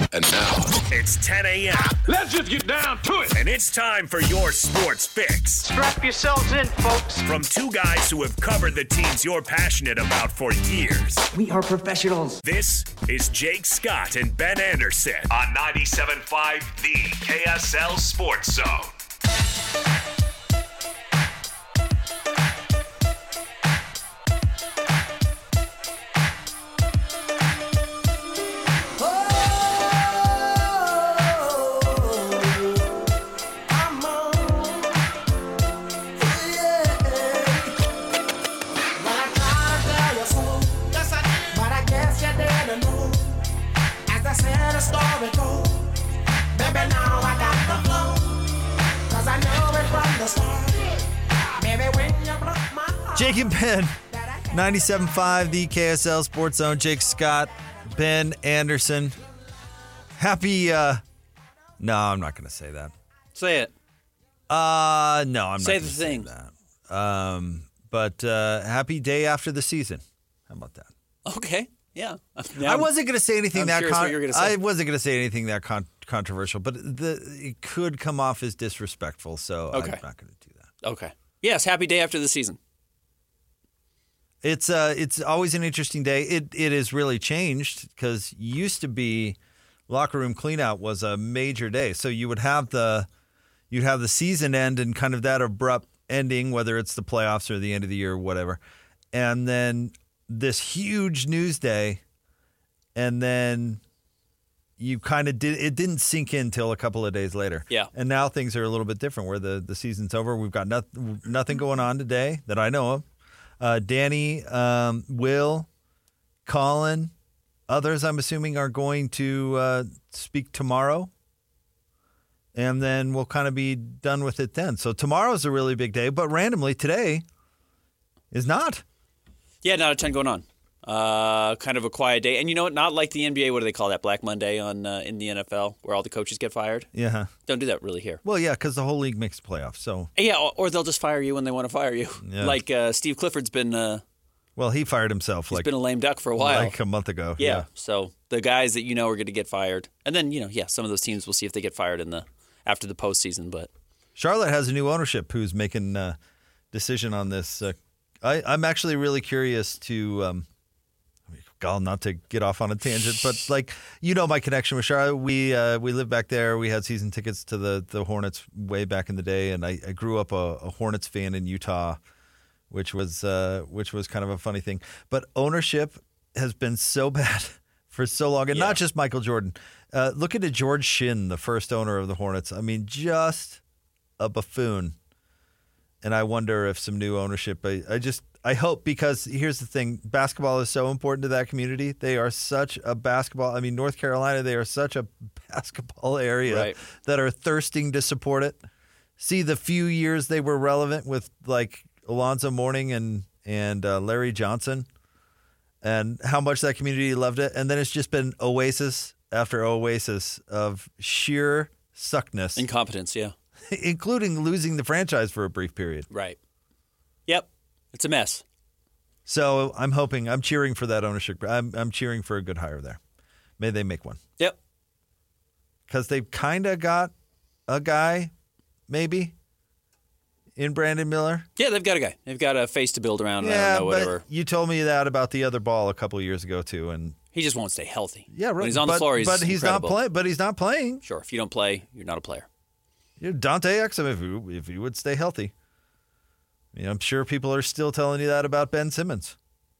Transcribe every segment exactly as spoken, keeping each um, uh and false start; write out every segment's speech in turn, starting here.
And now it's ten a.m. Let's just get down to it. And it's time for your sports fix. Strap yourselves in, folks. From two guys who have covered the teams you're passionate about for years. We are professionals. This is Jake Scott and Ben Anderson on ninety-seven point five The K S L Sports Zone. Jake and Ben, ninety-seven point five The K S L Sports Zone. Jake Scott, Ben Anderson. Happy, uh, no, I'm not going to say that. Say it. Uh, no, I'm say not going to say the thing. that. Um, but uh, happy day after the season. How about that? Okay, yeah. Now, I wasn't going to say anything I'm that con- what you were gonna say. I wasn't going to say anything that con- controversial, but the it could come off as disrespectful, so okay. I'm not going to do that. Okay. Yes, happy day after the season. It's uh, it's always an interesting day. It it has really changed because used to be locker room cleanout was a major day. So you would have the you'd have the season end and kind of that abrupt ending, whether it's the playoffs or the end of the year or whatever, and then this huge news day, and then you kind of did it didn't sink in till a couple of days later. Yeah, and now things are a little bit different where the the season's over. We've got nothing nothing going on today that I know of. Uh, Danny, um, Will, Colin, others I'm assuming are going to uh, speak tomorrow. And then we'll kind of be done with it then. So tomorrow's a really big day, but randomly today is not. Yeah, not a ton going on. Uh, kind of a quiet day. And you know what? Not like the N B A. What do they call that? Black Monday on uh, in the N F L where all the coaches get fired? Yeah. Don't do that really here. Well, yeah, because the whole league makes the playoffs. So Yeah, or, or they'll just fire you when they want to fire you. Yeah. Like uh, Steve Clifford's been uh, well, he fired himself he's like been a lame duck for a while. Like a month ago. Yeah. yeah. So the guys that you know are going to get fired. And then, you know, yeah, some of those teams we'll see if they get fired in the after the postseason. But Charlotte has a new ownership who's making a decision on this. Uh, I, I'm actually really curious to um, – God, not to get off on a tangent, but like you know, my connection with Charlotte, we uh, we lived back there. We had season tickets to the, the Hornets way back in the day, and I, I grew up a, a Hornets fan in Utah, which was uh, which was kind of a funny thing. But ownership has been so bad for so long, and yeah. not just Michael Jordan. Uh, look at George Shinn, the first owner of the Hornets. I mean, just a buffoon. And I wonder if some new ownership. I, I just. I hope, because here's the thing, basketball is so important to that community. They are such a basketball, I mean, North Carolina, they are such a basketball area right. that are thirsting to support it. See the few years they were relevant with like Alonzo Mourning and, and uh, Larry Johnson and how much that community loved it. And then it's just been oasis after oasis of sheer suckness. Incompetence, yeah. Including losing the franchise for a brief period. Right. Yep. It's a mess. So I'm hoping, I'm cheering for that ownership. I'm I'm cheering for a good hire there. May they make one. Yep. Because they've kind of got a guy, maybe, in Brandon Miller. Yeah, they've got a guy. They've got a face to build around. Yeah, I don't know, whatever. But you told me that about the other ball a couple of years ago too, and he just won't stay healthy. Yeah, right. When he's on but, the floor, he's but he's incredible. not playing. But he's not playing. Sure, if you don't play, you're not a player. You know, Dante Exum, if he, if he would stay healthy. I mean, I'm sure people are still telling you that about Ben Simmons.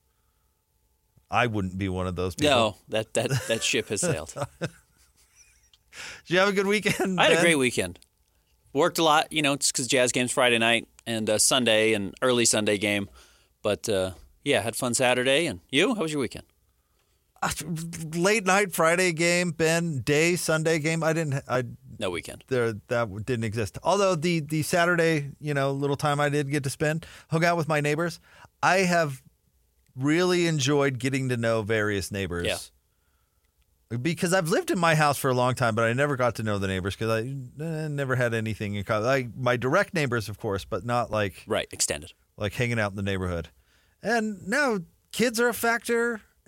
I wouldn't be one of those people. No, that that, that ship has sailed. Did you have a good weekend, I had Ben? a great weekend. Worked a lot, you know, just because Jazz game's Friday night and uh, Sunday and early Sunday game. But, uh, yeah, had fun Saturday. And you? How was your weekend? Uh, late night Friday game, Ben. Day Sunday game. I didn't. I no weekend. There that didn't exist. Although the the Saturday, you know, little time I did get to spend, hung out with my neighbors. I have really enjoyed getting to know various neighbors. Yeah. Because I've lived in my house for a long time, but I never got to know the neighbors because I eh, never had anything in common. Like my direct neighbors, of course, but not like right extended, like hanging out in the neighborhood. And now kids are a factor.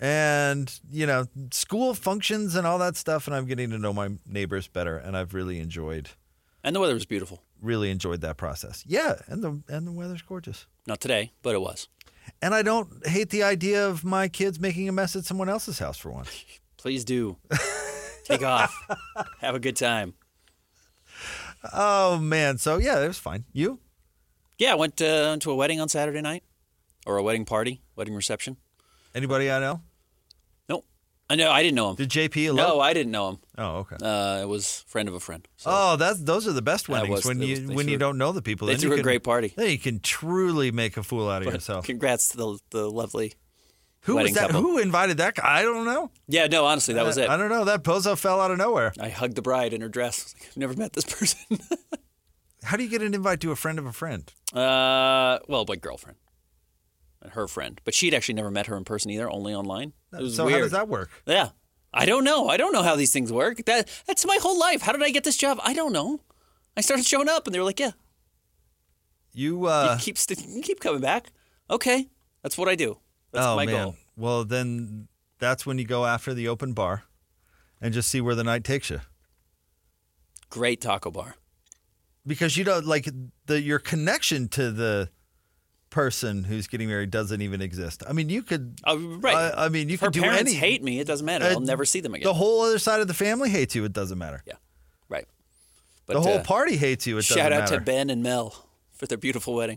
and, you know, school functions and all that stuff. And I'm getting to know my neighbors better. And I've really enjoyed. And the weather was beautiful. Really enjoyed that process. Yeah. And the, and the weather's gorgeous. Not today, but it was. And I don't hate the idea of my kids making a mess at someone else's house for once. Please do. Take off. Have a good time. Oh, man. So, yeah, it was fine. You? Yeah, I went uh, to a wedding on Saturday night. Or a wedding party, wedding reception. Anybody I know? Nope. I know. I didn't know him. Did J P elope? No, I didn't know him. Oh, okay. Uh, it was a friend of a friend. So oh, that's those are the best That weddings was- when it you was- they when you threw- don't know the people. they Then threw you a can- great party. Then you can truly make a fool out of But yourself. Congrats to the, the lovely Who wedding was that? couple. Who invited that guy? I don't know. Yeah, no, honestly, that was it. I don't know. That bozo fell out of nowhere. I hugged the bride in her dress. I was like, I've never met this person. How do you get an invite to a friend of a friend? uh, well, my girlfriend. And her friend. But she'd actually never met her in person either, only online. It was so weird. how does that work? Yeah. I don't know. I don't know how these things work. That That's my whole life. How did I get this job? I don't know. I started showing up, and they were like, yeah, You. Uh, you keep, st- you keep coming back. Okay. That's what I do. That's oh my man. goal. Well, then that's when you go after the open bar, and just see where the night takes you. Great taco bar. Because you don't like the your connection to the person who's getting married doesn't even exist. I mean, you could. Oh, right. I, I mean, you If her could do parents any. hate me, it doesn't matter. Uh, I'll never see them again. The whole other side of the family hates you. It doesn't matter. yeah. Right. But, The whole uh, party hates you. It doesn't shout out matter. to Ben and Mel for their beautiful wedding.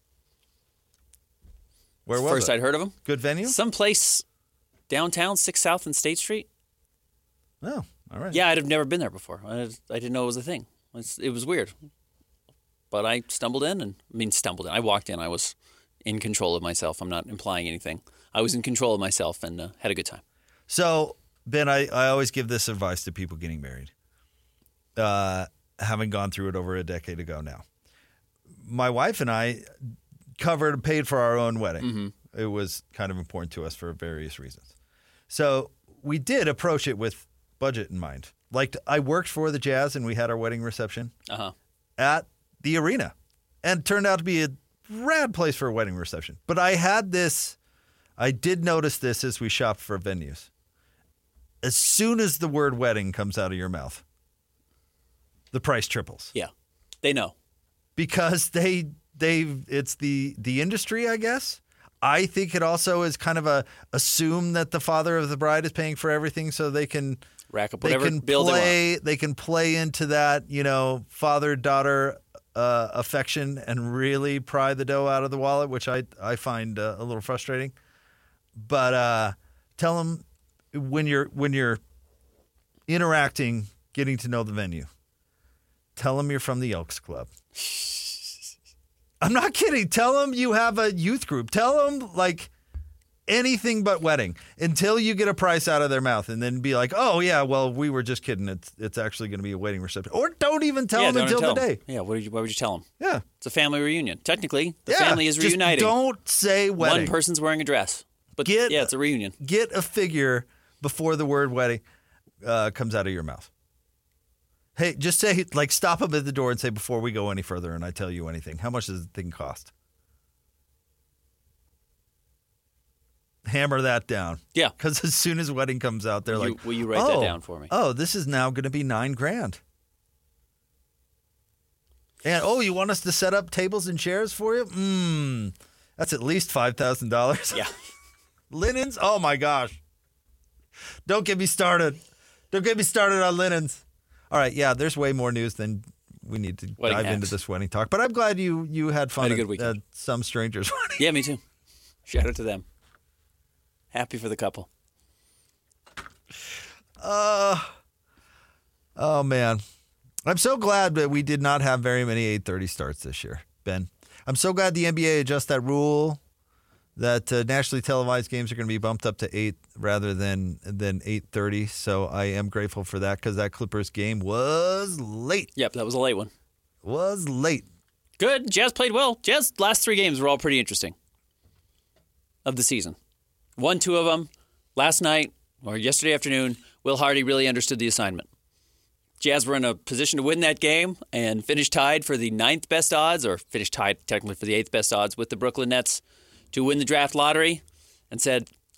Where was First it? I'd heard of them. Good venue. Someplace downtown, six South and State Street. Oh, all right. Yeah, I'd have never been there before. I, I didn't know it was a thing. It's, it was weird. But I stumbled in and, I mean, stumbled in. I walked in. I was in control of myself. I'm not implying anything. I was in control of myself and uh, had a good time. So, Ben, I, I always give this advice to people getting married, uh, having gone through it over a decade ago now. My wife and I covered and paid for our own wedding. Mm-hmm. It was kind of important to us for various reasons. So we did approach it with budget in mind. Like, I worked for the Jazz and we had our wedding reception Uh-huh. at the arena, and it turned out to be a rad place for a wedding reception. But I had this, I did notice this as we shopped for venues. As soon as the word wedding comes out of your mouth, the price triples. Yeah. They know. Because they they it's the the industry, I guess. I think it also is kind of a assume that the father of the bride is paying for everything, so they can Rack up they whatever can bill they want. play they can play into that, you know, father daughter uh, affection and really pry the dough out of the wallet, which I I find uh, a little frustrating. But uh, tell them when you're when you're interacting, getting to know the venue. Tell them you're from the Elks Club. I'm not kidding. Tell them you have a youth group. Tell them like anything but wedding until you get a price out of their mouth, and then be like, "Oh yeah, well we were just kidding. It's it's actually going to be a wedding reception." Or don't even tell yeah, them don't until tell the 'em. day. Yeah, what, did you, what would you tell them? Yeah, It's a family reunion. Technically, the yeah. family is Just reuniting. don't say wedding. One person's wearing a dress. But Get- yeah, it's a reunion. Get a figure before the word wedding uh, comes out of your mouth. Hey, just say, like, stop them at the door and say, before we go any further and I tell you anything, how much does the thing cost? Hammer that down. Yeah. Because as soon as wedding comes out, they're You- like, will you write that "Oh, down for me?" Oh, this is now going to be nine grand. And, oh, you want us to set up tables and chairs for you? Mmm, that's at least five thousand dollars. Yeah. Linens? Oh, my gosh. Don't get me started. Don't get me started on linens. All right, yeah, there's way more news than we need to Wedding dive hacks. into this wedding talk. But I'm glad you you had fun Had a at, good weekend. at some stranger's wedding. Yeah, me too. Shout out to them. Happy for the couple. Uh, oh, man. I'm so glad that we did not have very many eight thirty starts this year, Ben. I'm so glad the N B A adjusted that rule that uh, nationally televised games are going to be bumped up to eight rather than than eight thirty. So I am grateful for that because that Clippers game was late. Yep, that was a late one. Was late. Good. Jazz played well. Jazz last three games were all pretty interesting of the season. Won two of them. Last night, or yesterday afternoon, Will Hardy really understood the assignment. Jazz were in a position to win that game and finish tied for the ninth best odds, or finish tied technically for the eighth best odds with the Brooklyn Nets to win the draft lottery, and said,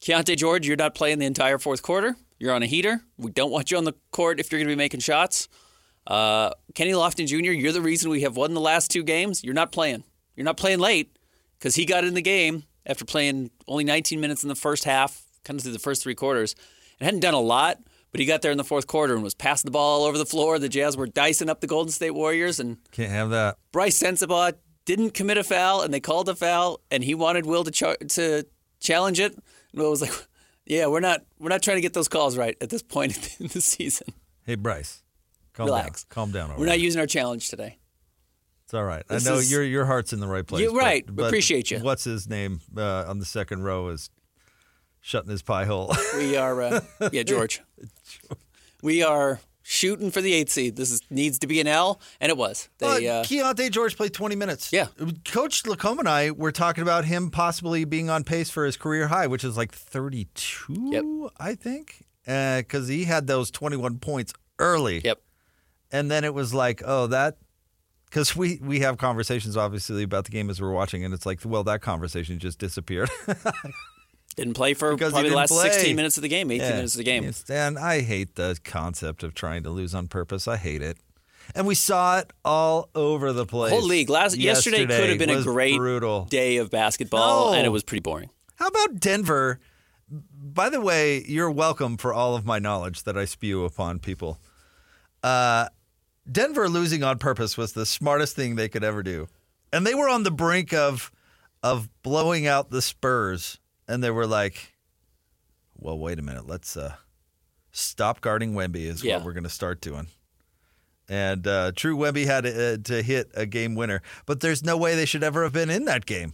Keontae George, you're not playing the entire fourth quarter. You're on a heater. We don't want you on the court if you're going to be making shots. Uh, Kenny Lofton Junior, you're the reason we have won the last two games. You're not playing. You're not playing late because he got in the game after playing only nineteen minutes in the first half, kind of through the first three quarters. And hadn't done a lot, but he got there in the fourth quarter and was passing the ball all over the floor. The Jazz were dicing up the Golden State Warriors. And Can't have that. Bryce Sensabaugh didn't commit a foul, and they called a foul, and he wanted Will to char- to challenge it. And Will was like, yeah, we're not we're not trying to get those calls right at this point in the season. Hey, Bryce. Calm Relax. down. Calm down. Over We're not there. using our challenge today. It's all right. This I know is- your your heart's in the right place. You're but- right. but Appreciate you. What's his name uh, on the second row is shutting his pie hole. We are, uh, yeah, George. We are shooting for the eighth seed. This is, needs to be an L, and it was. They, uh, uh, Keontae George played twenty minutes. Yeah. Coach Lacombe and I were talking about him possibly being on pace for his career high, which is like thirty-two, Yep. I think, because he had those twenty-one points early. Yep. And then it was like, oh, that, because we, we have conversations, obviously, about the game as we're watching, and it's like, well, that conversation just disappeared. Didn't play for Because he probably the didn't last play. sixteen minutes of the game, eighteen Yeah. minutes of the game. Yes, and I hate the concept of trying to lose on purpose. I hate it. And we saw it all over the place. Whole league. Last yesterday, could have been a was great brutal. day of basketball, No. and it was pretty boring. How about Denver? By the way, you're welcome for all of my knowledge that I spew upon people. Uh, Denver losing on purpose was the smartest thing they could ever do. And they were on the brink of of blowing out the Spurs. And they were like, well, wait a minute. Let's uh, stop guarding Wemby is Yeah. what we're going to start doing. And uh, True Wemby had to, uh, to hit a game winner. But there's no way they should ever have been in that game.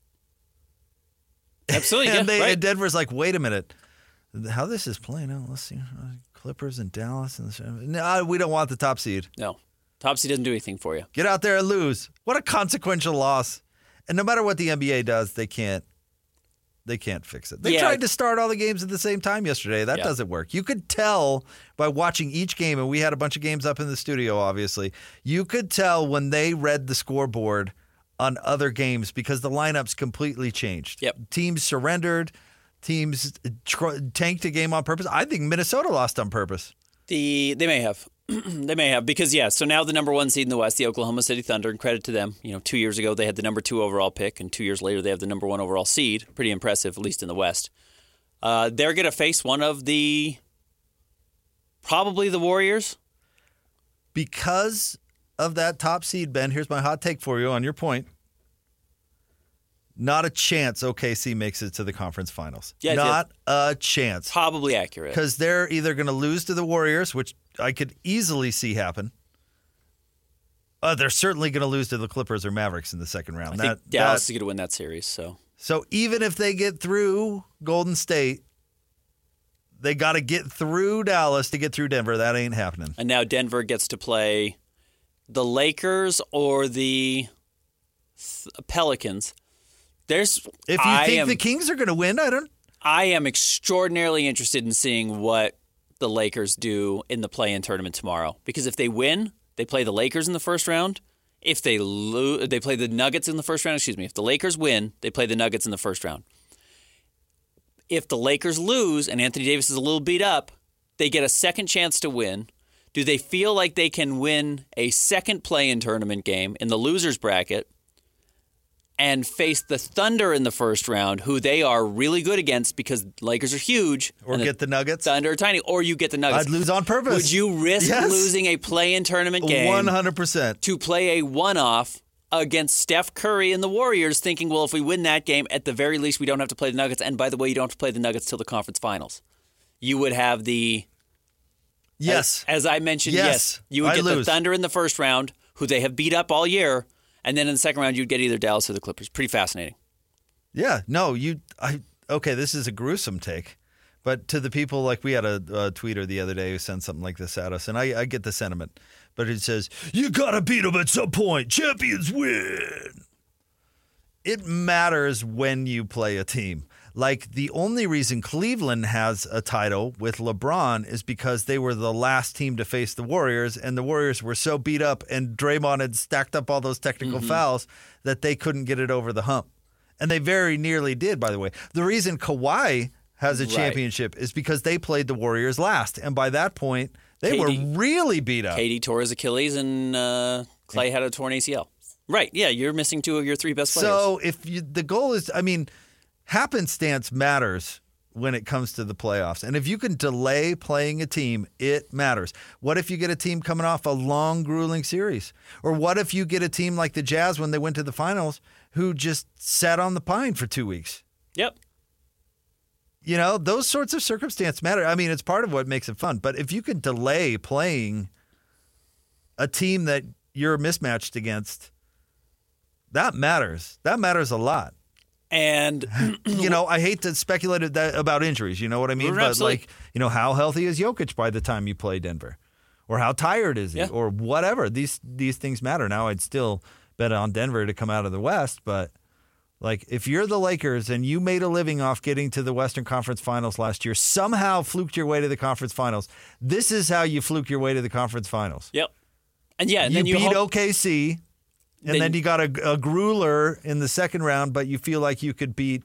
Absolutely, and, yeah, they, right. and Denver's like, wait a minute. How this is playing out? Let's see. Clippers and Dallas. And no, we don't want the top seed. No. Topsy doesn't do anything for you. Get out there and lose. What a consequential loss. And no matter what the N B A does, they can't they can't fix it. They Yeah. tried to start all the games at the same time yesterday. That Yeah. doesn't work. You could tell by watching each game, and we had a bunch of games up in the studio, obviously. You could tell when they read the scoreboard on other games because the lineups completely changed. Yep. Teams surrendered. Teams tr- tanked a game on purpose. I think Minnesota lost on purpose. The They may have. They may have. Because, yeah, so now the number one seed in the West, the Oklahoma City Thunder, and credit to them. You know, two years ago they had the number two overall pick, and two years later they have the number one overall seed. Pretty impressive, at least in the West. Uh, they're going to face one of the, probably the Warriors. Because of that top seed, Ben, here's my hot take for you on your point. Not a chance O K C makes it to the conference finals. Yeah, Not a chance. Probably accurate. Because they're either going to lose to the Warriors, which I could easily see happen. Uh, they're certainly going to lose to the Clippers or Mavericks in the second round. I That- think Dallas that- is going to win that series. So so even if they get through Golden State, they got to get through Dallas to get through Denver. That ain't happening. And now Denver gets to play the Lakers or the Pelicans. There's If you I think am, the Kings are going to win, I don't. I am extraordinarily interested in seeing what the Lakers do in the play-in tournament tomorrow. Because if they win, they play the Lakers in the first round. If they lose, they play the Nuggets in the first round. Excuse me. If the Lakers win, they play the Nuggets in the first round. If the Lakers lose and Anthony Davis is a little beat up, they get a second chance to win. Do they feel like they can win a second play-in tournament game in the losers bracket and face the Thunder in the first round, who they are really good against because Lakers are huge. Or and get the Nuggets? Thunder are tiny. Or you get the Nuggets. I'd lose on purpose. Would you risk Yes. losing a play-in tournament game one hundred percent. to play a one-off against Steph Curry and the Warriors, thinking, well, if we win that game, at the very least, we don't have to play the Nuggets. And by the way, you don't have to play the Nuggets till the conference finals. You would have the... Yes. As, as I mentioned, Yes. yes. You would I get the lose. Thunder in the first round, who they have beat up all year. And then in the second round, you'd get either Dallas or the Clippers. Pretty fascinating. Yeah, no, you. I okay. This is a gruesome take, but to the people, like we had a, a tweeter the other day who sent something like this at us, and I, I get the sentiment, but it says you gotta beat them at some point. Champions win. It matters when you play a team. Like the only reason Cleveland has a title with LeBron is because they were the last team to face the Warriors, and the Warriors were so beat up, and Draymond had stacked up all those technical Mm-hmm. fouls that they couldn't get it over the hump. And they very nearly did, by the way. The reason Kawhi has a Right. championship is because they played the Warriors last. And by that point, they K D were really beat up. K D tore his Achilles, and uh, Clay had a torn A C L. Right, yeah, you're missing two of your three best players. So if you, the goal is, I mean, happenstance matters when it comes to the playoffs. And if you can delay playing a team, it matters. What if you get a team coming off a long, grueling series? Or what if you get a team like the Jazz when they went to the finals who just sat on the pine for two weeks? Yep. You know, those sorts of circumstances matter. I mean, it's part of what makes it fun. But if you can delay playing a team that you're mismatched against, that matters. That matters a lot. And, you know, I hate to speculate that about injuries. You know what I mean? But, Absolutely. like, you know, how healthy is Jokic by the time you play Denver? Or how tired is he? Yeah. Or whatever. These these things matter. Now, I'd still bet on Denver to come out of the West, but like if you're the Lakers and you made a living off getting to the Western Conference Finals last year, somehow fluked your way to the Conference Finals, this is how you fluke your way to the Conference Finals. yep. And yeah, and you then you beat hope, O K C, and Then- then you got a, a grueler in the second round, but you feel like you could beat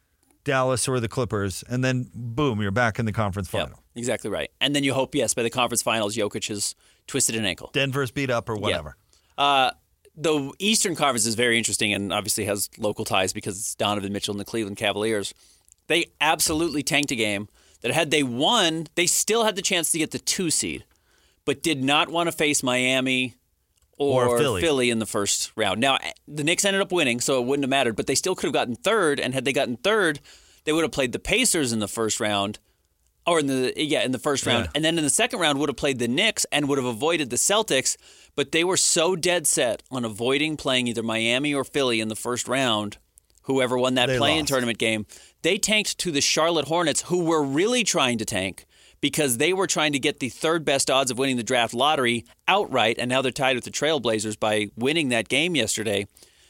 Dallas or the Clippers, and then boom, you're back in the conference Yep, final. exactly right. And then you hope, yes, by the conference finals, Jokic has twisted an ankle. Denver's beat up or whatever. Uh, the Eastern Conference is very interesting and obviously has local ties because it's Donovan Mitchell and the Cleveland Cavaliers. They absolutely tanked a game that had they won, they still had the chance to get the two seed, but did not want to face Miami or, Or Philly. Philly in the first round. Now, the Knicks ended up winning, so it wouldn't have mattered, but they still could have gotten third, and had they gotten third, they would have played the Pacers in the first round, or in the yeah, in the first round. Yeah. And then in the second round would have played the Knicks and would have avoided the Celtics, but they were so dead set on avoiding playing either Miami or Philly in the first round, whoever won that They play-in lost. tournament game, they tanked to the Charlotte Hornets, who were really trying to tank because they were trying to get the third best odds of winning the draft lottery outright, and now they're tied with the Trailblazers by winning that game yesterday.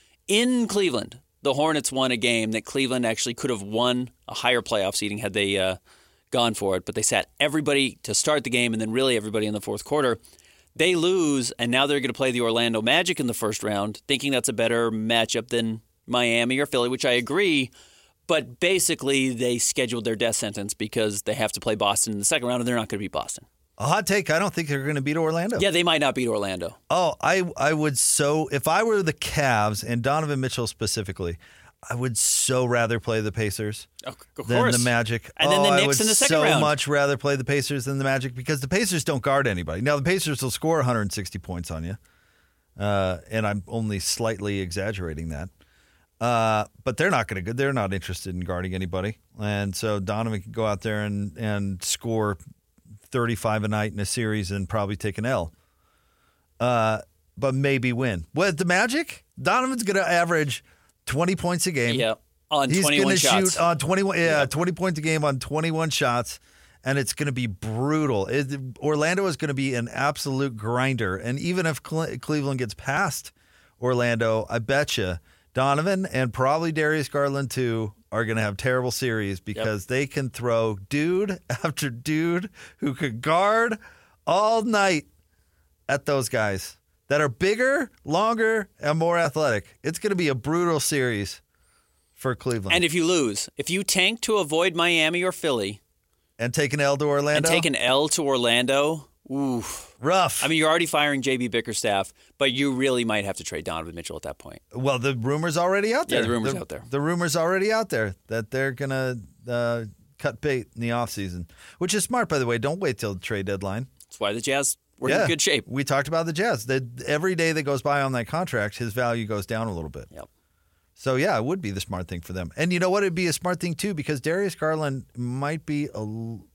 In Cleveland, the Hornets won a game that Cleveland actually could have won a higher playoff seeding had they uh, gone for it, but they sat everybody to start the game and then really everybody in the fourth quarter. They lose, and now they're going to play the Orlando Magic in the first round, thinking that's a better matchup than Miami or Philly, which I agree. But basically, they scheduled their death sentence because they have to play Boston in the second round, and they're not going to beat Boston. A hot take, I don't think they're going to beat Orlando. Yeah, they might not beat Orlando. Oh, I I would so if I were the Cavs and Donovan Mitchell specifically, I would so rather play the Pacers Of of than course. the Magic. And then the oh, Knicks I would in the second so round. much rather play the Pacers than the Magic because the Pacers don't guard anybody. Now the Pacers will score one hundred sixty points on you, uh, and I'm only slightly exaggerating that. Uh, but they're not going to. They're not interested in guarding anybody, and so Donovan can go out there and and score thirty-five a night in a series and probably take an L. Uh, but maybe win. With the Magic, Donovan's going to average twenty points a game. Yeah, on He's twenty-one gonna shots. shoot on twenty-one. Yeah, Yeah. twenty points a game on twenty-one shots, and it's going to be brutal. It, Orlando is going to be an absolute grinder, and even if Cle- Cleveland gets past Orlando, I bet you Donovan and probably Darius Garland too are going to have terrible series because they can throw dude after dude who could guard all night at those guys that are bigger, longer, and more athletic. It's going to be a brutal series for Cleveland. And if you lose, if you tank to avoid Miami or Philly And take an L to Orlando? and take an L to Orlando, oof. Rough. I mean, you're already firing J B Bickerstaff, but you really might have to trade Donovan Mitchell at that point. well, the rumor's already out Yeah, there. the rumor's out there. The rumor's already out there that they're going to uh, cut bait in the offseason, which is smart, by the way. Don't wait till the trade deadline. That's why the Jazz were yeah, in good shape. We talked about the Jazz. That every day that goes by on that contract, his value goes down a little bit. Yep. So, yeah, it would be the smart thing for them. And you know what? It'd be a smart thing, too, because Darius Garland might be a,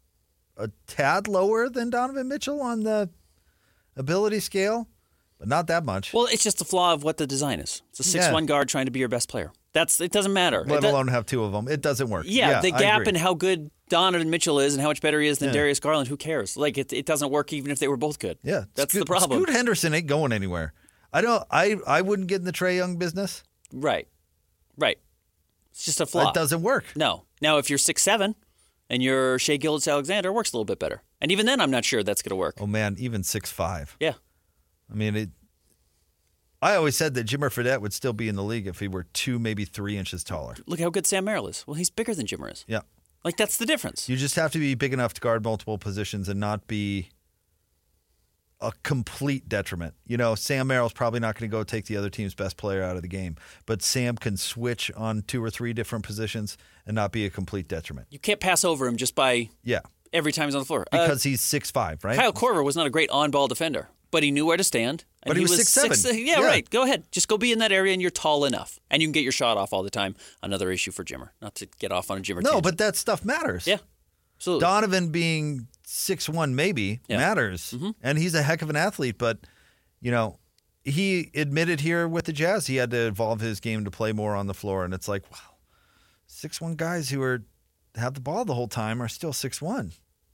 a tad lower than Donovan Mitchell on the ability scale, but not that much. Well, it's just the flaw of what the design is. It's a six one Yeah. guard trying to be your best player. That's It doesn't matter. Let It do- alone have two of them. It doesn't work. Yeah, the I gap agree. in how good Donovan Mitchell is and how much better he is than Yeah. Darius Garland, who cares? Like, it, it doesn't work even if they were both good. Yeah, That's Scoot, the problem. Scoot Henderson ain't going anywhere. I don't. I I wouldn't get in the Trae Young business. Right. Right. It's just a flaw. It doesn't work. No. Now, if you're six seven and you're Shea Gilgeous-Alexander, it works a little bit better. And even then, I'm not sure that's going to work. Oh man, even six five. Yeah. I mean, it. I always said that Jimmer Fredette would still be in the league if he were two, maybe three inches taller. Look how good Sam Merrill is. Well, he's bigger than Jimmer is. Yeah. Like, that's the difference. You just have to be big enough to guard multiple positions and not be a complete detriment. You know, Sam Merrill's probably not going to go take the other team's best player out of the game, but Sam can switch on two or three different positions and not be a complete detriment. You can't pass over him just by yeah. every time he's on the floor. Because uh, he's six five, right? Kyle Korver was not a great on-ball defender, but he knew where to stand. And but he, he was six seven. Six, yeah, yeah, right. Go ahead. Just go be in that area, and you're tall enough. And you can get your shot off all the time. Another issue for Jimmer. Not to get off on a Jimmer No, tangent. but that stuff matters. Yeah, absolutely. Donovan being six one maybe yeah. matters. Mm-hmm. And he's a heck of an athlete, but, you know, he admitted here with the Jazz he had to evolve his game to play more on the floor. And it's like, wow, six one guys who are have the ball the whole time are still six one.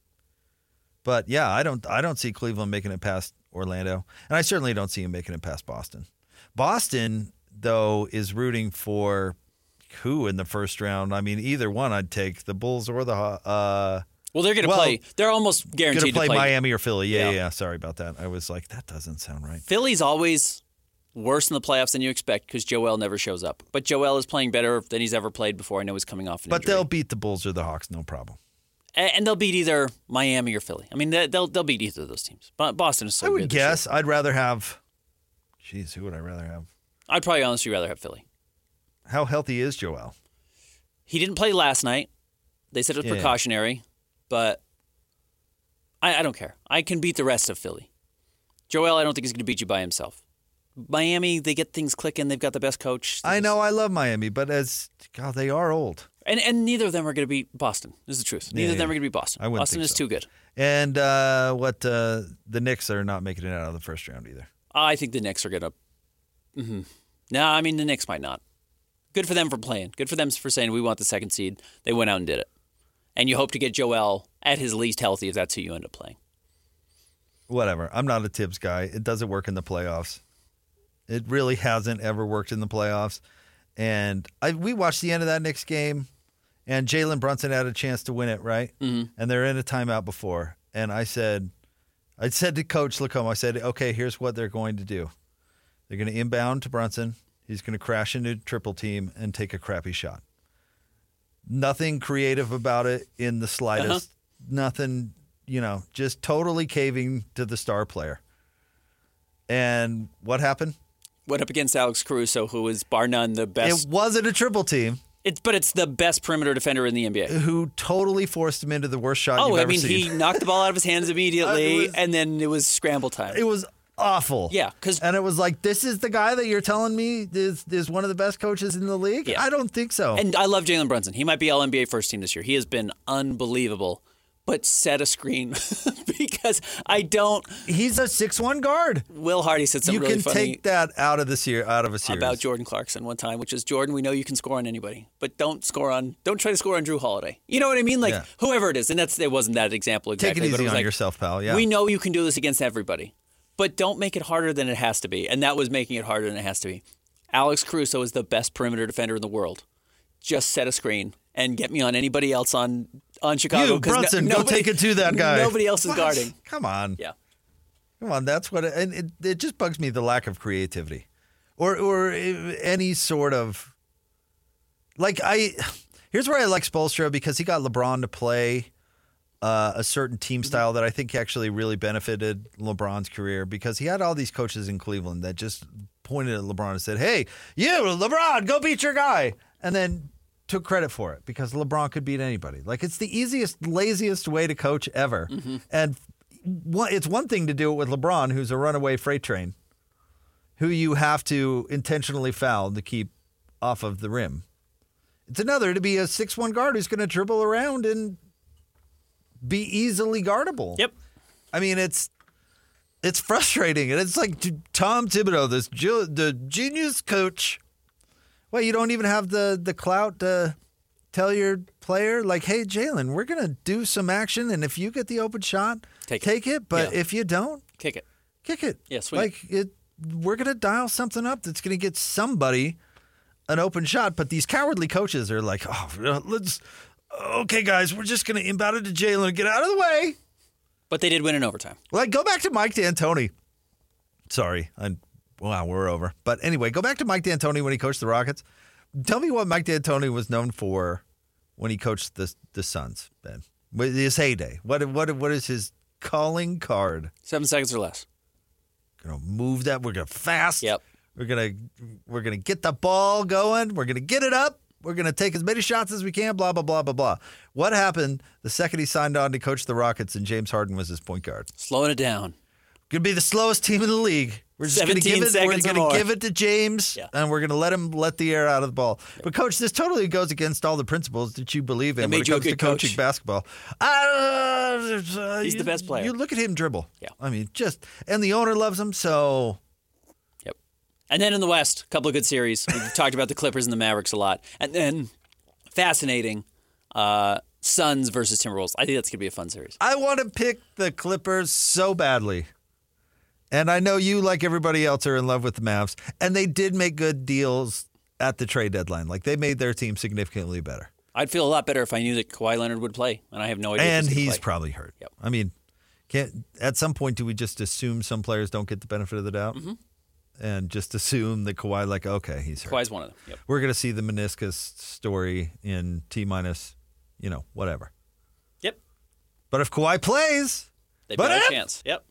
But, yeah, I don't I don't see Cleveland making it past Orlando. And I certainly don't see him making it past Boston. Boston, though, is rooting for who in the first round? I mean, either one I'd take, the Bulls or the uh, Well, they're going to well, play. They're almost guaranteed to play, to play Miami or Philly. Yeah, Yeah. yeah, yeah. Sorry about that. I was like, that doesn't sound right. Philly's always worse in the playoffs than you expect because Joel never shows up. But Joel is playing better than he's ever played before. I know he's coming off an But injury. they'll beat the Bulls or the Hawks, no problem. And they'll beat either Miami or Philly. I mean, they'll they'll beat either of those teams. But Boston is so I good would this year. guess I'd rather have. Jeez, who would I rather have? I'd probably honestly rather have Philly. How healthy is Joel? He didn't play last night. They said it was Yeah. precautionary, but I, I don't care. I can beat the rest of Philly. Joel, I don't think he's going to beat you by himself. Miami, they get things clicking. They've got the best coach. I know I love Miami, but as God, they are old. And and neither of them are going to beat Boston. This is the truth. Neither Yeah, of them yeah. are going to beat Boston. I wouldn't Boston think is so. too good. And uh, what uh, the Knicks are not making it out of the first round either. I think the Knicks are going to. Mm-hmm. No, I mean the Knicks might not. Good for them for playing. Good for them for saying we want the second seed. They went out and did it. And you hope to get Joel at his least healthy if that's who you end up playing. Whatever. I'm not a Tibbs guy. It doesn't work in the playoffs. It really hasn't ever worked in the playoffs. And I, we watched the end of that Knicks game, and Jalen Brunson had a chance to win it, right? Mm-hmm. And they're in a timeout before. And I said, I said to Coach Lacombe, I said, okay, here's what they're going to do. They're going to inbound to Brunson. He's going to crash into triple team and take a crappy shot. Nothing creative about it in the slightest. Uh-huh. Nothing, you know, just totally caving to the star player. And what happened? Went up against Alex Caruso, who is bar none the best. It wasn't a triple team. It's but it's the best perimeter defender in the N B A. Who totally forced him into the worst shot Oh, you've I ever mean, seen. he knocked the ball out of his hands immediately, Uh, it was- and then it was scramble time. It was awful. Yeah, 'cause- and it was like, this is the guy that you're telling me is is one of the best coaches in the league? Yeah. I don't think so. And I love Jalen Brunson. He might be all N B A first team this year. He has been unbelievable. But set a screen because I don't. He's a six one guard. Will Hardy said something You really can funny take that out of the ser- out of a series. about Jordan Clarkson one time, which is Jordan. We know you can score on anybody, but don't score on. Don't try to score on Drew Holiday. You know what I mean? Like Yeah. whoever it is, and that's it wasn't that example Take exactly. it but easy was on like, yourself, pal. Yeah. We know you can do this against everybody, but don't make it harder than it has to be. And that was making it harder than it has to be. Alex Caruso is the best perimeter defender in the world. Just set a screen and get me on anybody else on on Chicago. You, 'cause Brunson, no, go nobody- take it to that guy. Nobody else is What? guarding. Come on. Yeah. Come on. That's what, it, and it, it just bugs me, the lack of creativity, or or any sort of, like I. Here's where I like Spoelstra because he got LeBron to play uh, a certain team style that I think actually really benefited LeBron's career because he had all these coaches in Cleveland that just pointed at LeBron and said, "Hey, you LeBron, go beat your guy," and then took credit for it because LeBron could beat anybody. Like it's the easiest, laziest way to coach ever. Mm-hmm. And one, it's one thing to do it with LeBron, who's a runaway freight train, who you have to intentionally foul to keep off of the rim. It's another to be a six one guard who's going to dribble around and be easily guardable. Yep. I mean, it's it's frustrating. And it's like Tom Thibodeau, this ge- the genius coach. Well, you don't even have the, the clout to tell your player, like, hey, Jalen, we're going to do some action, and if you get the open shot, Take it. take it. But Yeah. if you don't, Kick it. kick it. Yeah, sweet. Like, it, we're going to dial something up that's going to get somebody an open shot. But these cowardly coaches are like, oh, let's, okay, guys, we're just going to inbound it to Jalen and get out of the way. But they did win in overtime. Like, go back to Mike D'Antoni. Sorry, I'm. Wow, we're over. But anyway, go back to Mike D'Antoni when he coached the Rockets. Tell me what Mike D'Antoni was known for when he coached the the Suns, Ben? With his heyday. What what what is his calling card? Seven seconds or less. Gonna move that. We're gonna fast. Yep. We're gonna we're gonna get the ball going. We're gonna get it up. We're gonna take as many shots as we can. Blah blah blah blah blah. What happened the second he signed on to coach the Rockets and James Harden was his point guard? Slowing it down. Gonna be the slowest team in the league. We're just gonna give it. We're gonna give it to James, yeah. and we're gonna let him let the air out of the ball. Yeah. But coach, this totally goes against all the principles that you believe in when it comes to coaching coach. basketball. Uh, He's you, the best player. You look at him dribble. Yeah, I mean, just and the owner loves him so. Yep. And then in the West, a couple of good series. We've talked about the Clippers and the Mavericks a lot, and then fascinating uh, Suns versus Timberwolves. I think that's gonna be a fun series. I want to pick the Clippers so badly. And I know you, like everybody else, are in love with the Mavs. And they did make good deals at the trade deadline. Like, they made their team significantly better. I'd feel a lot better if I knew that Kawhi Leonard would play, and I have no idea And if he's, he's play. probably hurt. Yep. I mean, can't at some point, do we just assume some players don't get the benefit of the doubt? Mm-hmm. And just assume that Kawhi, like, okay, he's hurt. Kawhi's one of them. Yep. We're going to see the meniscus story in T-minus, you know, whatever. Yep. But if Kawhi plays... They've but got if, a chance. Yep.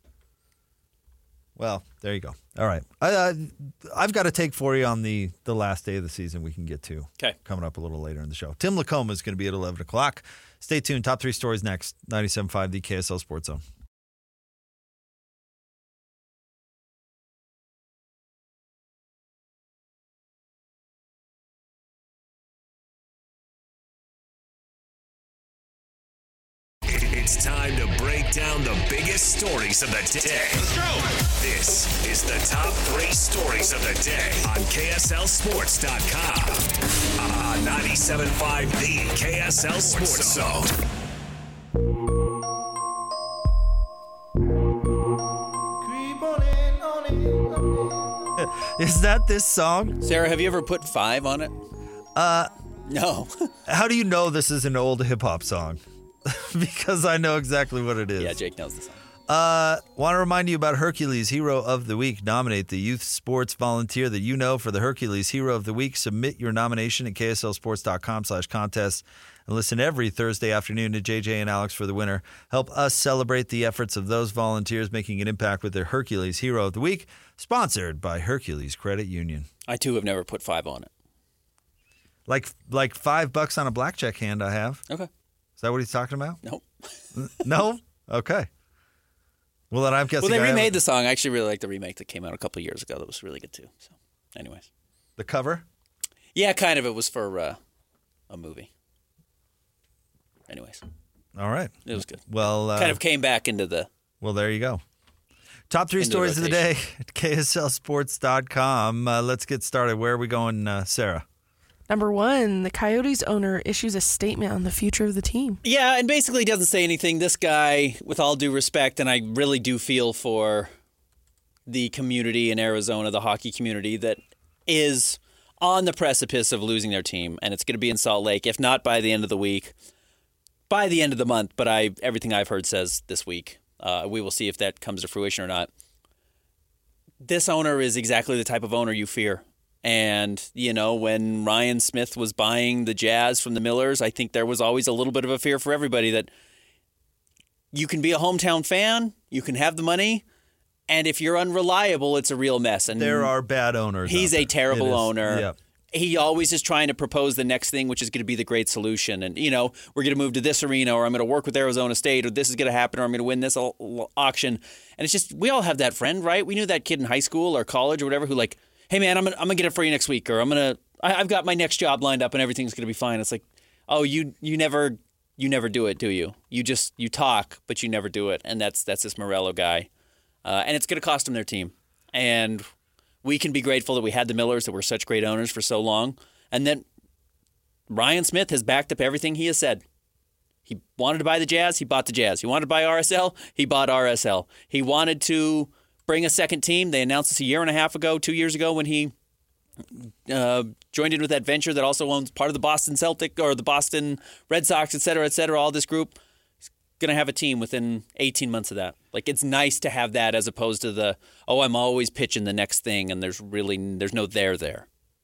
Well, there you go. All right. I, uh, I've got a take for you on the, the last day of the season we can get to. Okay. Coming up a little later in the show. Tim Lacombe is going to be at eleven o'clock. Stay tuned. Top three stories next. ninety-seven point five, the K S L Sports Zone. It's time to break down the biggest stories of the day. Let's go. This is the top three stories of the day on K S L Sports dot com. On ninety-seven point five, the K S L Sports Zone. Is that this song? Sarah, have you ever put five on it? Uh, no. How do you know this is an old hip-hop song? Because I know exactly what it is. Yeah, Jake knows the song. Uh, want to remind you about Hercules Hero of the Week. Nominate the youth sports volunteer that you know for the Hercules Hero of the Week. Submit your nomination at K S L Sports dot com slash contest and listen every Thursday afternoon to J J and Alex for the winner. Help us celebrate the efforts of those volunteers making an impact with their Hercules Hero of the Week, sponsored by Hercules Credit Union. I, too, have never put five on it. Like like five bucks on a blackjack hand I have. Okay. Is that what he's talking about? Nope. No? Okay. Well, then I'm guessing. Well, they I remade haven't- the song. I actually really like the remake that came out a couple of years ago. That was really good, too. So, anyways. The cover? Yeah, kind of. It was for uh, a movie. Anyways. All right. It was good. Well, uh, kind of came back into the... Well, there you go. Top three Into stories the of the day at K S L Sports dot com. Uh, let's get started. Where are we going, uh, Sarah? Number one, the Coyotes owner issues a statement on the future of the team. Yeah, and basically doesn't say anything. This guy, with all due respect, and I really do feel for the community in Arizona, the hockey community, that is on the precipice of losing their team, and it's going to be in Salt Lake, if not by the end of the week, by the end of the month, but I everything I've heard says this week. Uh, we will see if that comes to fruition or not. This owner is exactly the type of owner you fear. And, you know, when Ryan Smith was buying the Jazz from the Millers, I think there was always a little bit of a fear for everybody that you can be a hometown fan, you can have the money, and if you're unreliable, it's a real mess. And There are bad owners. he's out a there. terrible It is- owner. Yeah. He always is trying to propose the next thing, which is going to be the great solution. And, you know, we're going to move to this arena, or I'm going to work with Arizona State, or this is going to happen, or I'm going to win this au- auction. And it's just, we all have that friend, right? We knew that kid in high school or college or whatever who, like, hey, man, I'm going to I'm gonna get it for you next week, or I'm going to, I've got my next job lined up and everything's going to be fine. It's like, oh, you you never you never do it, do you? You just, you talk, but you never do it. And that's that's this Morello guy. Uh, and it's going to cost them their team. And we can be grateful that we had the Millers, that were such great owners for so long. And then Ryan Smith has backed up everything he has said. He wanted to buy the Jazz, he bought the Jazz. He wanted to buy R S L, he bought R S L. He wanted to bring a second team. They announced this a year and a half ago, two years ago, when he uh, joined in with that venture that also owns part of the Boston Celtic or the Boston Red Sox, et cetera, et cetera, all this group. He's going to have a team within eighteen months of that. Like, it's nice to have that as opposed to the, oh, I'm always pitching the next thing and there's really, there's no there there.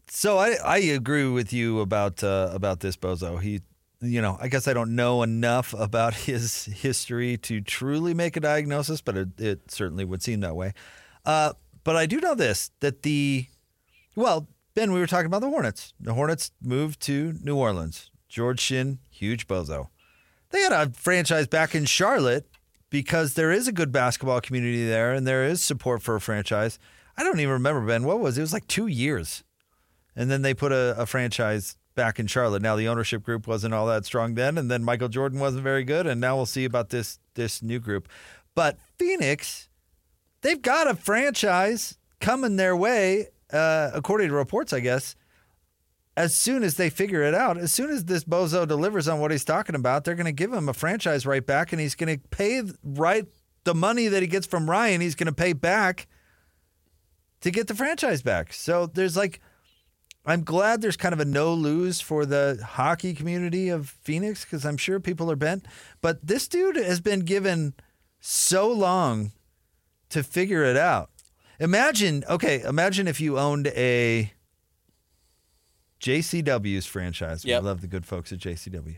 So I, I agree with you about uh, about this Bozo. He, you know, I guess I don't know enough about his history to truly make a diagnosis, but it, it certainly would seem that way. Uh, but I do know this, that the, well, Ben, we were talking about the Hornets. The Hornets moved to New Orleans. George Shinn, huge Bozo. They had a franchise back in Charlotte because there is a good basketball community there and there is support for a franchise. I don't even remember, Ben, what was it? It was like two years. And then they put a, a franchise back in Charlotte. Now, the ownership group wasn't all that strong then, and then Michael Jordan wasn't very good, and now we'll see about this this new group. But Phoenix, they've got a franchise coming their way, uh, according to reports, I guess, as soon as they figure it out. As soon as this Bozo delivers on what he's talking about, they're going to give him a franchise right back, and he's going to pay right the money that he gets from Ryan, he's going to pay back to get the franchise back. So there's like... I'm glad there's kind of a no-lose for the hockey community of Phoenix because I'm sure people are bent. But this dude has been given so long to figure it out. Imagine, okay, imagine if you owned a J C W's franchise. Yep. We love the good folks at J C W.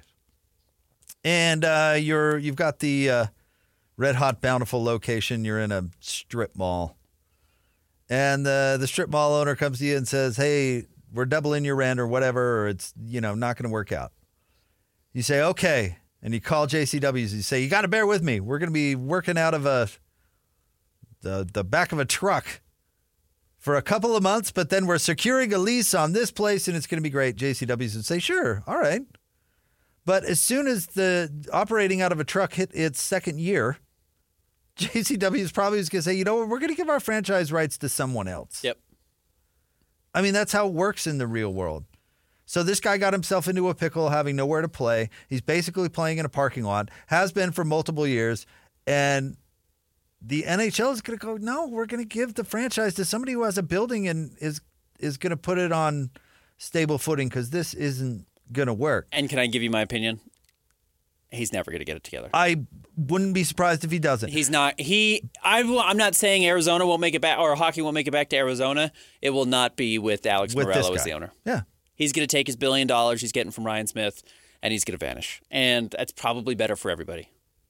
And uh, you're, you've got the uh, Red Hot Bountiful location. You're in a strip mall. And the, the strip mall owner comes to you and says, hey, we're doubling your rent or whatever, or it's, you know, not going to work out. You say, okay. And you call J C W's. You say, you got to bear with me. We're going to be working out of a the the back of a truck for a couple of months, but then we're securing a lease on this place, and it's going to be great. J C W's would say, sure, all right. But as soon as the operating out of a truck hit its second year, J C W's probably was going to say, you know what, we're going to give our franchise rights to someone else. Yep. I mean, that's how it works in the real world. So this guy got himself into a pickle having nowhere to play. He's basically playing in a parking lot, has been for multiple years, and the N H L is going to go, no, we're going to give the franchise to somebody who has a building and is is going to put it on stable footing because this isn't going to work. And can I give you my opinion? He's never going to get it together. I wouldn't be surprised if he doesn't. He's not. He. I, I'm not saying Arizona won't make it back, or hockey won't make it back to Arizona. It will not be with Alex With this Morello guy. as the owner. Yeah. He's going to take his billion dollars he's getting from Ryan Smith, and he's going to vanish. And that's probably better for everybody.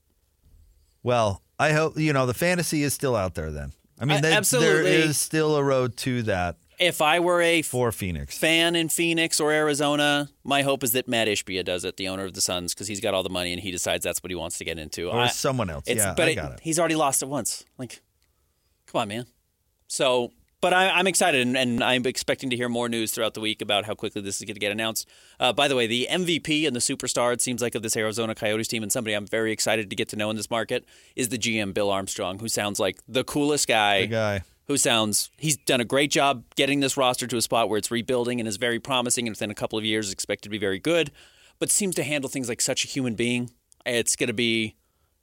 Well, I hope, you know, the fantasy is still out there then. I mean, I- they, absolutely. there is still a road to that If I were a for Phoenix. fan in Phoenix or Arizona, my hope is that Matt Ishbia does it, the owner of the Suns, because he's got all the money and he decides that's what he wants to get into. Or I- someone else. It's, Yeah, but I got it. He's already lost it once. Like, come on, man. So, but I, I'm excited, and, and I'm expecting to hear more news throughout the week about how quickly this is going to get announced. Uh, by the way, the M V P and the superstar, it seems like, of this Arizona Coyotes team, and somebody I'm very excited to get to know in this market, is the G M, Bill Armstrong, who sounds like the coolest guy. The guy. Who sounds, he's done a great job getting this roster to a spot where it's rebuilding and is very promising, and within a couple of years is expected to be very good, but seems to handle things like such a human being. It's going to be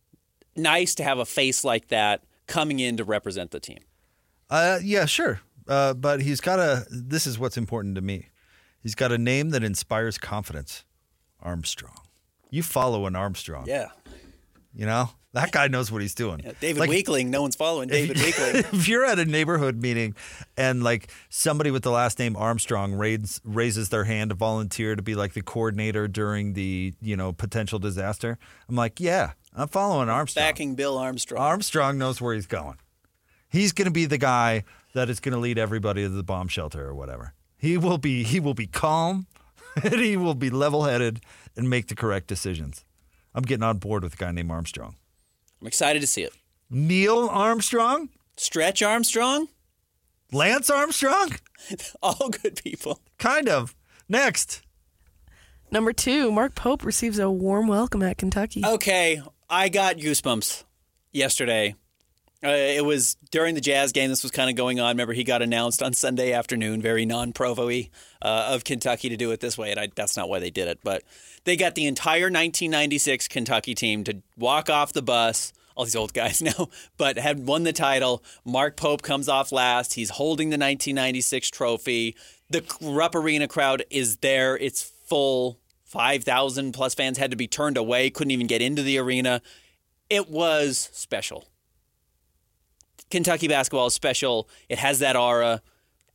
nice to have a face like that coming in to represent the team. Uh, yeah, sure. Uh, but he's got a, this is what's important to me. He's got a name that inspires confidence. Armstrong. You follow an Armstrong. Yeah. You know? That guy knows what he's doing. yeah David Like, Weakling, no one's following David Weakling. If you're at a neighborhood meeting and like somebody with the last name Armstrong raises, raises their hand to volunteer to be like the coordinator during the, you know, potential disaster, I'm like, yeah, I'm following Armstrong. Backing Bill Armstrong. Armstrong knows where he's going. He's going to be the guy that is going to lead everybody to the bomb shelter or whatever. He will be he will be calm and he will be level-headed and make the correct decisions. I'm getting on board with a guy named Armstrong. I'm excited to see it. Neil Armstrong? Stretch Armstrong? Lance Armstrong? All good people. Kind of. Next. Number two, Mark Pope receives a warm welcome at Kentucky. Okay, I got goosebumps yesterday. Uh, it was during the Jazz game. This was kind of going on. Remember, he got announced on Sunday afternoon, very non-Provo-y, uh, of Kentucky to do it this way, and I, that's not why they did it. But they got the entire nineteen ninety-six Kentucky team to walk off the bus. All these old guys now, but had won the title. Mark Pope comes off last. He's holding the nineteen ninety-six trophy. The Rupp Arena crowd is there. It's full. five thousand plus fans had to be turned away, couldn't even get into the arena. It was special. Kentucky basketball is special. It has that aura.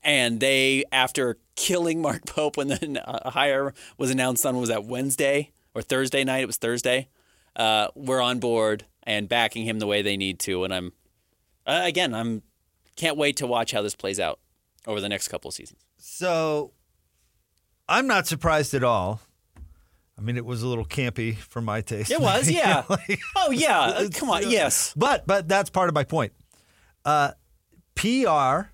And they, after killing Mark Pope when the uh, hire was announced on, was that Wednesday or Thursday night? It was Thursday. Uh, we're on board and backing him the way they need to. And I'm, uh, again, I'm can't wait to watch how this plays out over the next couple of seasons. So I'm not surprised at all. I mean, it was a little campy for my taste. It was, yeah. like, oh, yeah. Uh, come on, yes. But but that's part of my point. Uh, P R,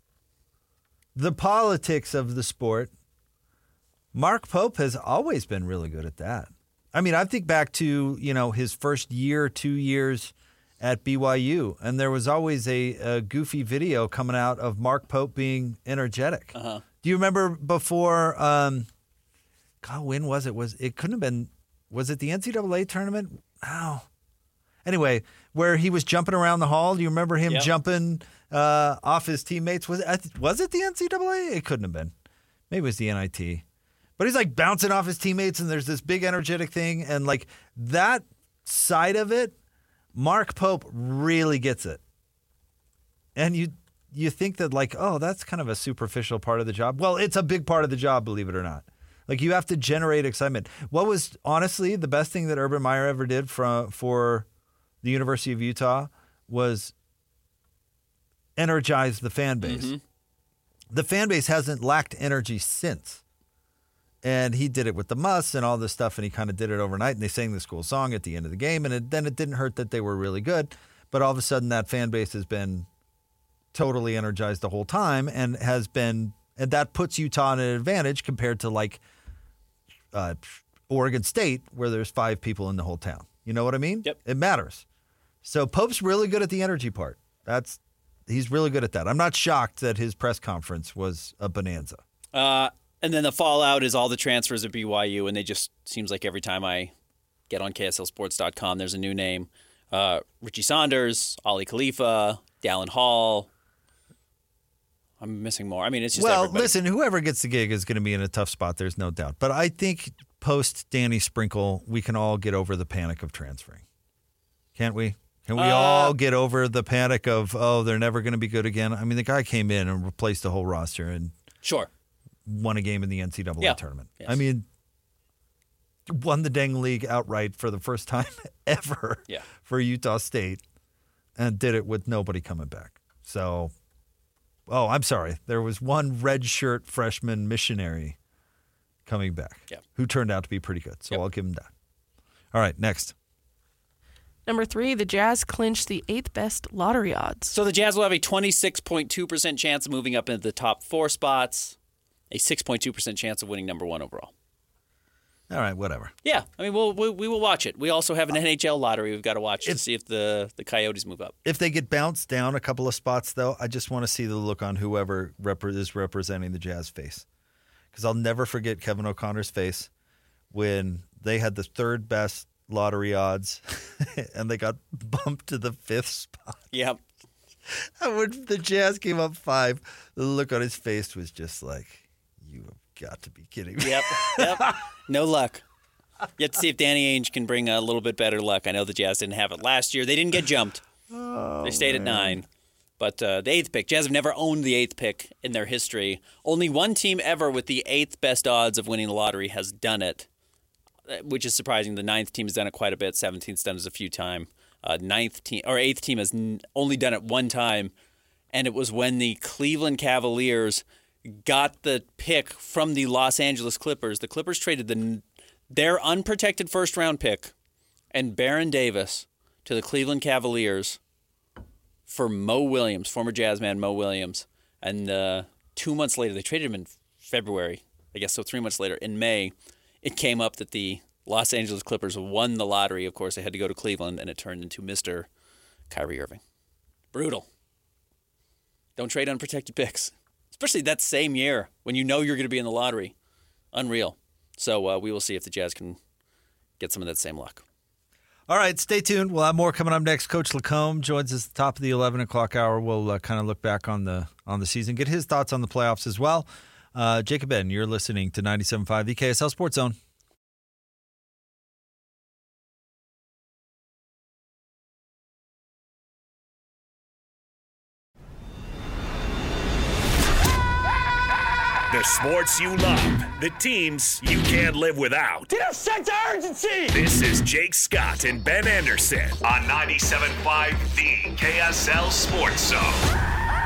the politics of the sport, Mark Pope has always been really good at that. I mean, I think back to, you know, his first year, two years at B Y U, and there was always a, a goofy video coming out of Mark Pope being energetic. Uh-huh. Do you remember before, um, God, when was it? Was it couldn't have been, was it the N C double A tournament? Oh. Anyway, where he was jumping around the hall. Do you remember him Yep. jumping uh, off his teammates? Was it, was it the N C double A? It couldn't have been. Maybe it was the N I T. But he's like bouncing off his teammates, and there's this big energetic thing. And like that side of it, Mark Pope really gets it. And you you think that like, oh, that's kind of a superficial part of the job. Well, it's a big part of the job, believe it or not. Like you have to generate excitement. What was honestly the best thing that Urban Meyer ever did for, for the University of Utah was energize the fan base. Mm-hmm. The fan base hasn't lacked energy since. And he did it with the Muss and all this stuff, and he kind of did it overnight, and they sang the school song at the end of the game, and it, then it didn't hurt that they were really good. But all of a sudden, that fan base has been totally energized the whole time and has been – and that puts Utah in an advantage compared to, like, uh, Oregon State, where there's five people in the whole town. You know what I mean? Yep. It matters. So Pope's really good at the energy part. That's he's really good at that. I'm not shocked that his press conference was a bonanza. Uh, and then the fallout is all the transfers at B Y U, and they just seems like every time I get on K S L sports dot com, there's a new name. Uh, Richie Saunders, Ali Khalifa, Dallin Hall. I'm missing more. I mean, it's just well, everybody. listen, whoever gets the gig is going to be in a tough spot. There's no doubt. But I think post Danny Sprinkle, we can all get over the panic of transferring. Can't we? Can we Uh, all get over the panic of, oh, they're never going to be good again? I mean, the guy came in and replaced the whole roster and Sure. won a game in the N C double A Yeah. tournament. Yes. I mean, won the dang league outright for the first time ever Yeah. for Utah State and did it with nobody coming back. So, oh, I'm sorry. There was one red shirt freshman missionary coming back Yeah. who turned out to be pretty good. So Yep. I'll give him that. All right, next. Number three, the Jazz clinched the eighth best lottery odds. So the Jazz will have a twenty-six point two percent chance of moving up into the top four spots, a six point two percent chance of winning number one overall. All right, whatever. Yeah, I mean, we'll, we we will watch it. We also have an N H L lottery we've got to watch to If- see if the, the Coyotes move up. If they get bounced down a couple of spots, though, I just want to see the look on whoever repre- is representing the Jazz face. Because I'll never forget Kevin O'Connor's face when they had the third best lottery odds and they got bumped to the fifth spot. Yep. And when the Jazz came up five, the look on his face was just like, you have got to be kidding me. Yep. Yep. No luck. You have to see if Danny Ainge can bring a little bit better luck. I know the Jazz didn't have it last year. They didn't get jumped. Oh, they stayed at nine. But uh, the eighth pick, Jazz have never owned the eighth pick in their history. Only one team ever with the eighth best odds of winning the lottery has done it, which is surprising. The ninth team has done it quite a bit. seventeenth's done it a few times. Uh, ninth team or eighth team has n- only done it one time, and it was when the Cleveland Cavaliers got the pick from the Los Angeles Clippers. The Clippers traded the their unprotected first round pick and Baron Davis to the Cleveland Cavaliers for Mo Williams, former Jazzman Mo Williams. And uh, two months later, they traded him in February, I guess, so three months later, in May, it came up that the Los Angeles Clippers won the lottery. Of course, they had to go to Cleveland, and it turned into Mister Kyrie Irving. Brutal. Don't trade unprotected picks, especially that same year when you know you're going to be in the lottery. Unreal. So uh, we will see if the Jazz can get some of that same luck. All right, stay tuned. We'll have more coming up next. Coach Lacombe joins us at the top of the eleven o'clock hour. We'll uh, kind of look back on the on the season, get his thoughts on the playoffs as well. Uh, Jacob Ben, you're listening to ninety-seven point five, the K S L Sports Zone. sports you love, the teams you can't live without. Get a sense of urgency! This is Jake Scott and Ben Anderson on ninety-seven point five The K S L Sports Zone.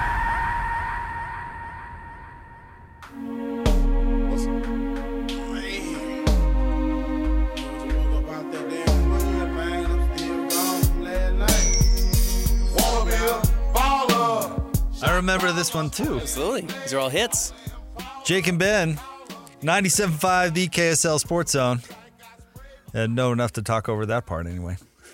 I remember this one too. Absolutely. These are all hits. Jake and Ben, ninety-seven point five The K S L Sports Zone. And know enough to talk over that part anyway.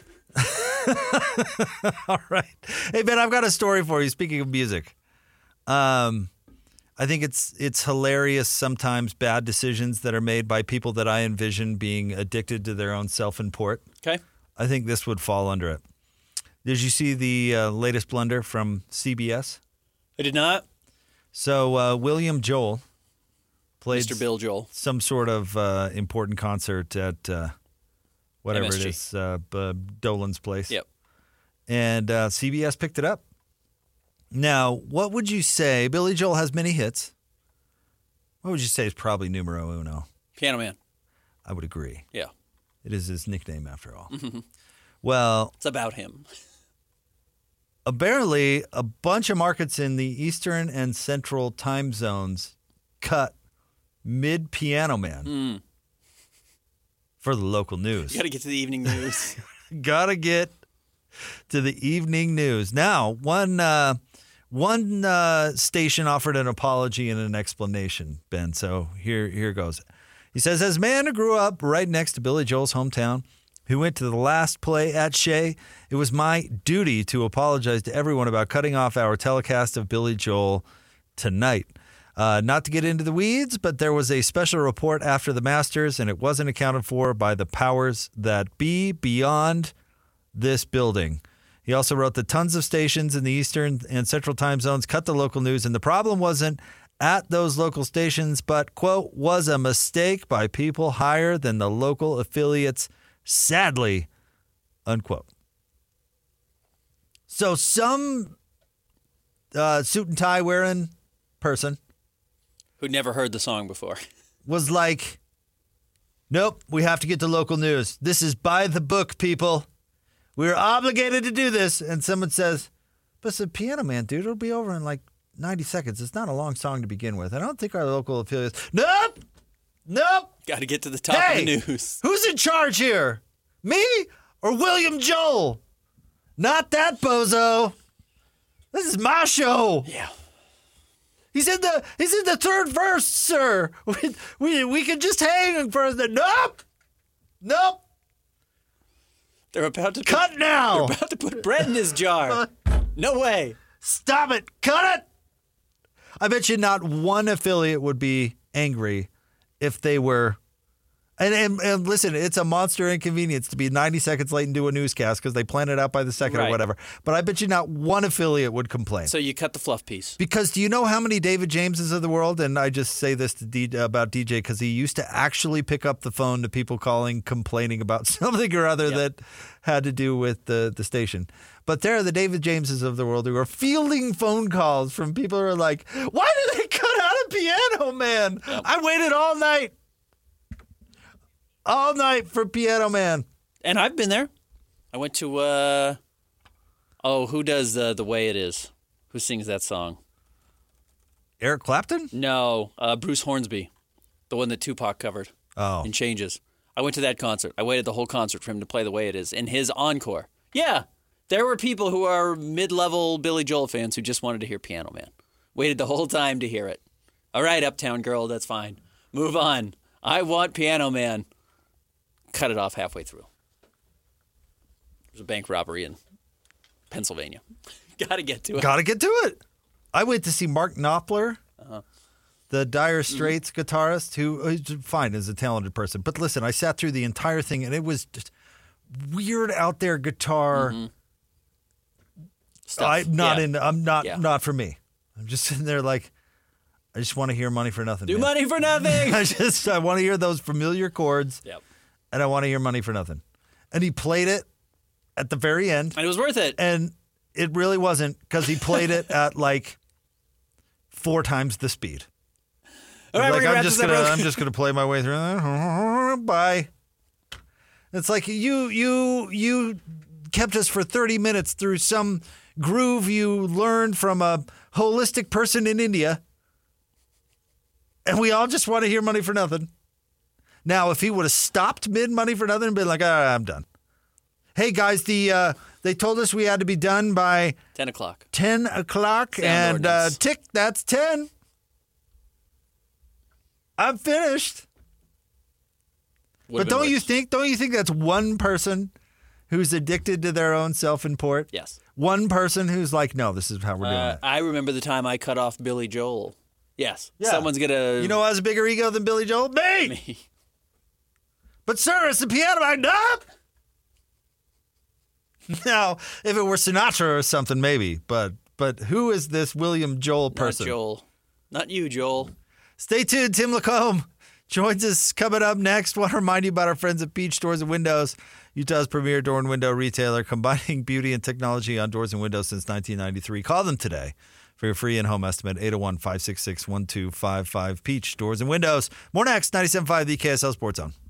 All right. Hey, Ben, I've got a story for you. Speaking of music, um, I think it's it's hilarious sometimes bad decisions that are made by people that I envision being addicted to their own self-import. Okay. I think this would fall under it. Did you see the uh, latest blunder from C B S? I did not. So uh, William Joel played Mister Bill Joel. some sort of uh, important concert at uh, whatever M S G. it is, uh, B- Dolan's place. Yep. And uh, C B S picked it up. Now, what would you say? Billy Joel has many hits. What would you say is probably numero uno? Piano Man. I would agree. Yeah. It is his nickname, after all. Well, It's about him. apparently, a bunch of markets in the Eastern and Central time zones cut mid Piano Man Mm. for the local news. You got to get to the evening news. Gotta get to the evening news. Now, one uh, one uh, station offered an apology and an explanation, Ben. So here, here goes. He says, as a man who grew up right next to Billy Joel's hometown, who went to the last play at Shea, it was my duty to apologize to everyone about cutting off our telecast of Billy Joel tonight. Uh, not to get into the weeds, but there was a special report after the Masters, and it wasn't accounted for by the powers that be beyond this building. He also wrote that tons of stations in the Eastern and Central time zones cut the local news, and the problem wasn't at those local stations, but, quote, was a mistake by people higher than the local affiliates, sadly, unquote. So some uh, suit and tie wearing person Who'd never heard the song before. was like, nope, we have to get to local news. This is by the book, people. We're obligated to do this. And someone says, but it's a Piano Man, dude. It'll be over in like ninety seconds. It's not a long song to begin with. I don't think our local affiliates. Nope. Nope. Got to get to the top Hey, of the news. Who's in charge here? Me or William Joel? Not that bozo. This is my show. Yeah. He's in the he's in the third verse, sir. We we, we can just hang for the nope. Nope. They're about to Cut put, now. They're about to put bread in his jar. No way. Stop it. Cut it. I bet you not one affiliate would be angry if they were. And, and, and listen, it's a monster inconvenience to be ninety seconds late and do a newscast because they plan it out by the second Right. or whatever. But I bet you not one affiliate would complain. So you cut the fluff piece. Because do you know how many David Jameses of the world, and I just say this to D, about D J because he used to actually pick up the phone to people calling, complaining about something or other Yep. that had to do with the, the station. But there are the David Jameses of the world who are fielding phone calls from people who are like, why did they cut out a Piano Man? Yep. I waited all night. All night for Piano Man. And I've been there. I went to, uh, oh, who does uh, The Way It Is? Who sings that song? Eric Clapton? No, uh, Bruce Hornsby, the one that Tupac covered Oh. in Changes. I went to that concert. I waited the whole concert for him to play The Way It Is in his encore. Yeah, there were people who are mid-level Billy Joel fans who just wanted to hear Piano Man. Waited the whole time to hear it. All right, Uptown Girl, that's fine. Move on. I want Piano Man. Cut it off halfway through. There's a bank robbery in Pennsylvania. Got to get to it. Got to get to it. I went to see Mark Knopfler, uh-huh. the Dire Straits mm-hmm. guitarist, who is fine, is a talented person. But listen, I sat through the entire thing, and it was just weird out there guitar. Mm-hmm. Stuff. I'm not yeah. in. I'm not Yeah. not for me. I'm just sitting there like, I just want to hear Money for Nothing. Do man. money for nothing. I just I want to hear those familiar chords. Yep. And I want to hear Money for Nothing. And he played it at the very end. And it was worth it. And it really wasn't because he played it at like four times the speed. All right, like, we're gonna I'm wrap just this gonna, up. I'm just gonna play my way through that. Bye. It's like you, you, you kept us for thirty minutes through some groove you learned from a holistic person in India, and we all just want to hear Money for Nothing. Now, if he would have stopped mid Money for Nothing and been like, all right, I'm done. Hey, guys, the uh, they told us we had to be done by ten o'clock. ten o'clock, Sound and uh, ordinance. tick, that's ten. I'm finished. Would've But been don't you worse. think, don't you think that's one person who's addicted to their own self-import? Yes. One person who's like, no, this is how we're doing Uh, it. I remember the time I cut off Billy Joel. Yes. Yeah. Someone's gonna. You know who has a bigger ego than Billy Joel? Me! Me. But sir, it's the piano man. No! Now, if it were Sinatra or something, maybe. But but who is this William Joel person? Not Joel. Not you, Joel. Stay tuned. Tim Lacombe joins us coming up next. Want to remind you about our friends at Peach Doors and Windows, Utah's premier door and window retailer, combining beauty and technology on doors and windows since nineteen ninety-three. Call them today for your free in-home estimate, eight oh one, five six six, one two five five. Peach Doors and Windows. More next, ninety-seven point five, the K S L Sports Zone.